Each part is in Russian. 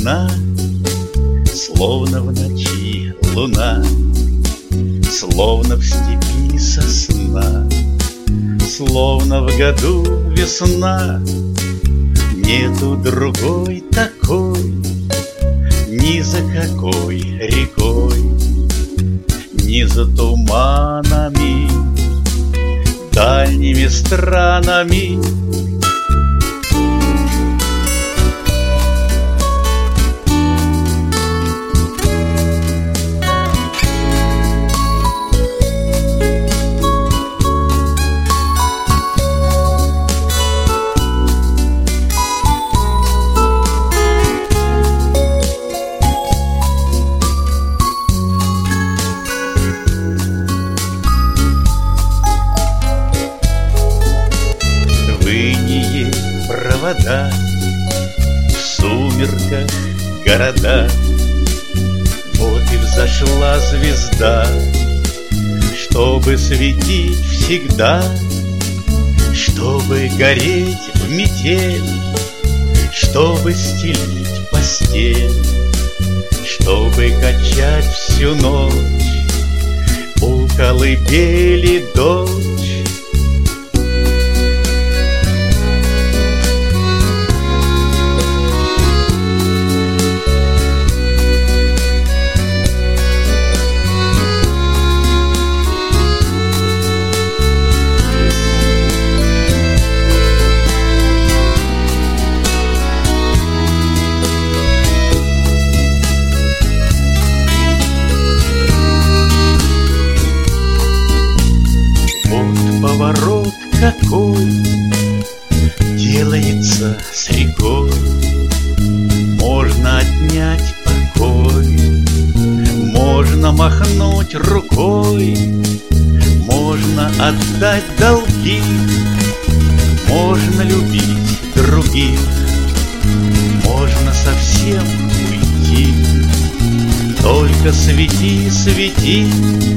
одна, словно в ночи луна, словно в степи сосна, словно в году весна. Нету другой такой, ни за какой рекой, ни за туманами, дальними странами. Провода, в сумерках города. Вот и взошла звезда, чтобы светить всегда, чтобы гореть в метель, чтобы стелить постель, чтобы качать всю ночь у колыбели дочь. Поворот какой делается с рекой, можно отнять покой, можно махнуть рукой, можно отдать долги, можно любить других, можно совсем уйти. Только свети, свети.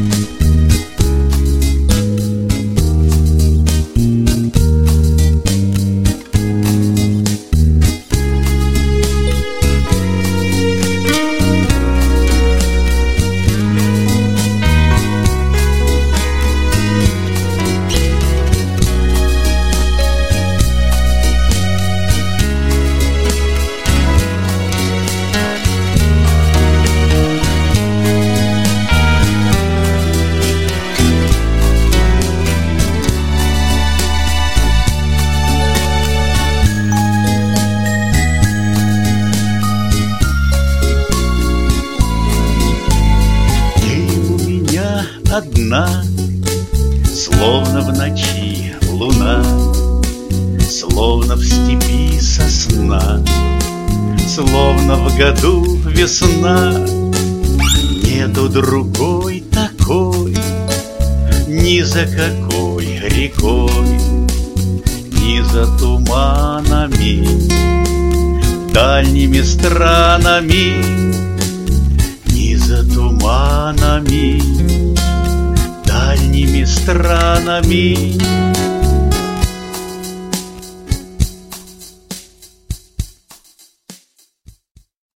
Одна, словно в ночи луна, словно в степи сосна, словно в году весна. Нету другой такой, ни за какой рекой, ни за туманами, дальними странами, ни за туманами, дальними странами.